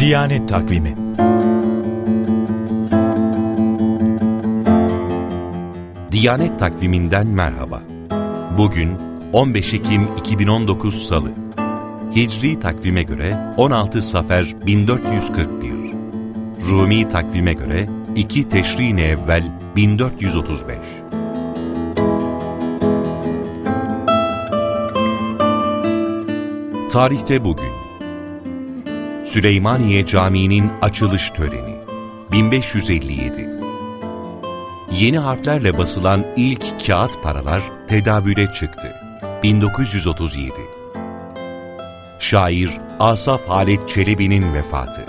Diyanet Takvimi. Diyanet Takvimi'nden merhaba. Bugün 15 Ekim 2019 Salı. Hicri takvime göre 16 Safer 1441. Rumi takvime göre 2 Teşrin-i Evvel 1435. Tarihte bugün Süleymaniye Camii'nin açılış töreni 1557. Yeni harflerle basılan ilk kağıt paralar tedavüle çıktı 1937. Şair Asaf Halet Çelebi'nin vefatı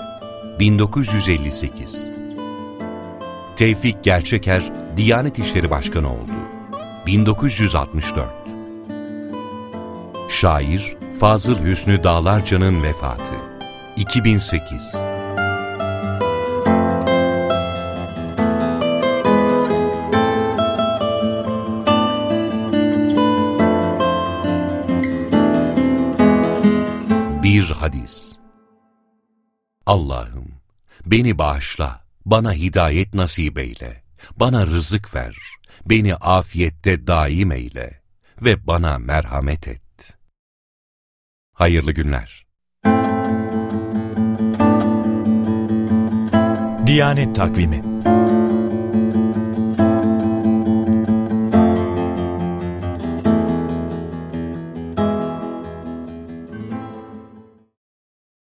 1958. Tevfik Gerçeker Diyanet İşleri Başkanı oldu 1964. Şair Fazıl Hüsnü Dağlarca'nın vefatı 2008. Bir hadis. Allah'ım, beni bağışla, bana hidayet nasip eyle, bana rızık ver, beni afiyette daim eyle ve bana merhamet et. Hayırlı günler. Diyanet Takvimi.